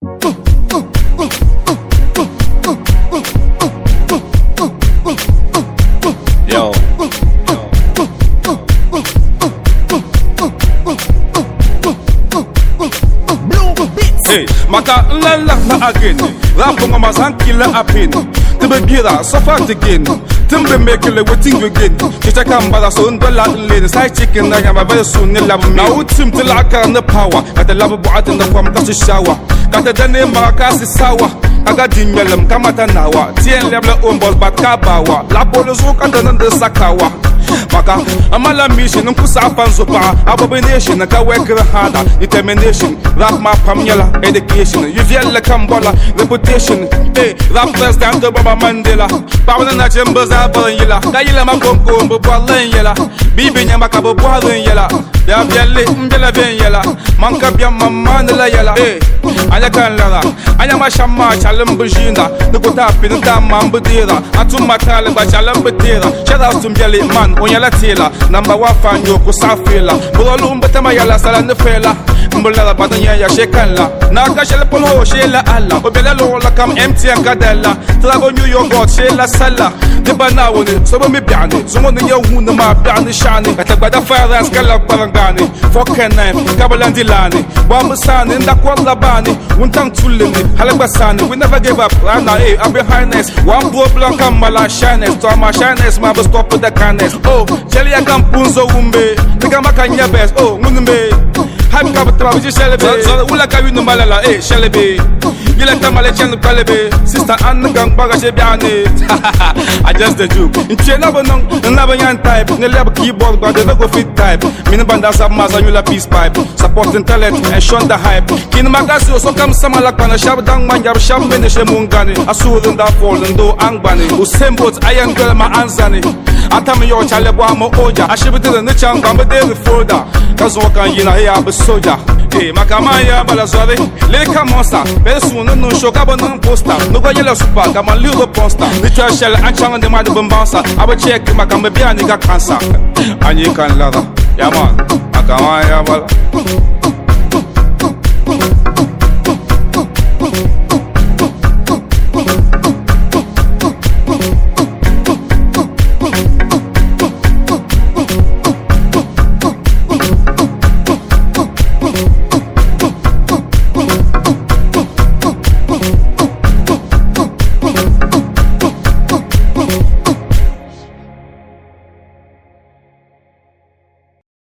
Yo. Hey, maka lala na again. Rapping my son killer a pin. To be gira, suffer again. Timber make a waiting again. Kita come by the soon, the lady side chicken. I am a very soon. Now it's him to lack on the power. At the love boat in the form of the shower. Got the name Marcus is sour. I got Dinyalam Kamatanawa. Tien level umbos but Kabawa. La Bolos walk under the Sakawa. Maka, amala mission, Kusapan Sopa, abomination, a Kawaka Hada, determination, rap my Pamela, education, you feel like Kambola, reputation, hey, rap first time to Baba Mandela, Pavana Chambers Abayela, Kayla Makomko, Bolan Yella, Bibi Yamakabo Bolan Yella, Yabiale, Mbela Yella, Mankabia Mandela Yella, hey, Ayakan Lara, Ayamashama, Chalambujina, the Kotapin, Mambudira, Atumatala, Chalambutira, shout out to Jelly Man. Onyala tela, number 1 fan yoko safela. Bulolum betama yala sala nefela. Mbula badanya ya shekala. Naka shela polo shela alla. Obela lola kam empty and kadella. Trago New York God shela sala. Debana wone, sobo mi biane. Somo ni yawuna ma biane shani. Katabada fire skala parangani. Fokken name, kabalandilani. Bambusani, ndakwala bani. Untang tulimi, halabasani. We never give up. Rana I'm behind us. One blow blank mala shines. To my shines, ma stop with the kindness. Oh, Jelly a Campunzo Umbe, the Gamakanya best, oh, Munumbe. Hype Capital, Shelby, so Ula Kavino Malala, eh, Shelby. You like Tamalachan Palebe, Sister Anna Gang Bagashebiane. I just the joke. In Chenabanon, another young type, in the lab keyboard, but the logo fit type. Minabandas of Mazanula peace pipe, supporting talent and shun the hype. Kinamagasi, so come Samalakana, Shabdang Manja, Shaman, Shemungani, Asul and Fallen, do Angbani, who same boats, I am girl, my Anzani. Atami yo chalebwa mo oja ashibiti the nichang bamba de folder kazoka yina here ab soja eh makamaya balazore leka monster besu no shoka bonon poster no go yela super kama little poster little shell anchang de mad bombansa aba check makamba bia ni ga cancer anyi kan lara ya man makamaya bala